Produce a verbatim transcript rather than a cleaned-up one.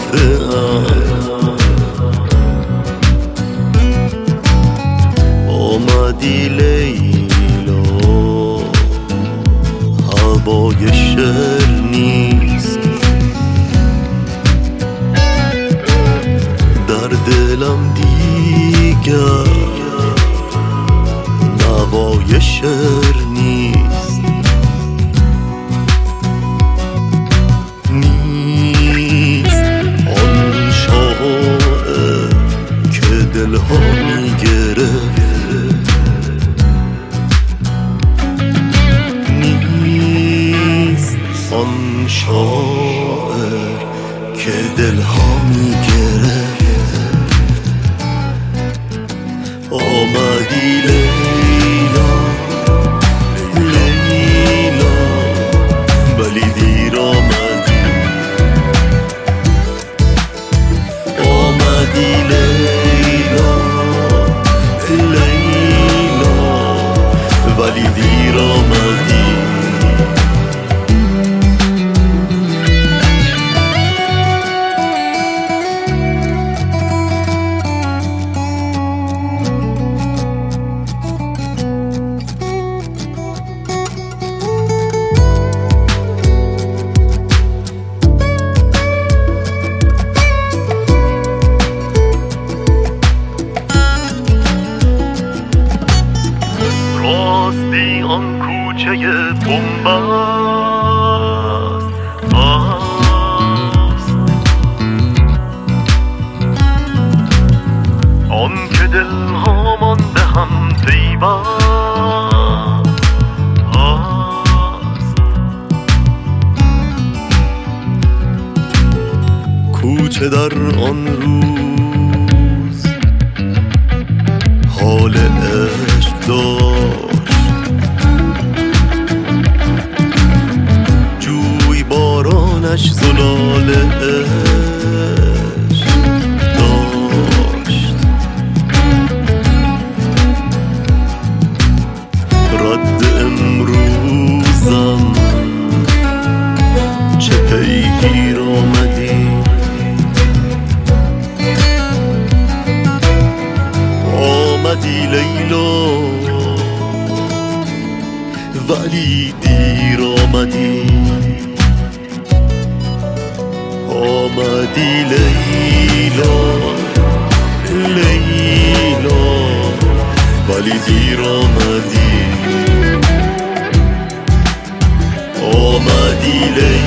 رفته ام. آمدی لیلا، هوای شعر نیست در دلم دیگر، نوای شعر نیست. نیست آن شاعر که دلها میگرفت، نیست آن شاعر که دلها میگرفت. آمدی لیلا، لیلا، ولی دیر آمدی. آمدی لیلا، لیلا، ولی دیر آمدی. راستی آن کوچه بنبست است، آن که دلها مانده هم پیوست است. کوچه در آن روز حال عشق داشت، جوی بارانش زلال عشق داشت. رد امروزم چه پیگیر آمدی. آمدی لیلا، ولی دیر آمدی. آمدی لیلا، لیلا، ولی دیر آمدی. آمدی لیلا.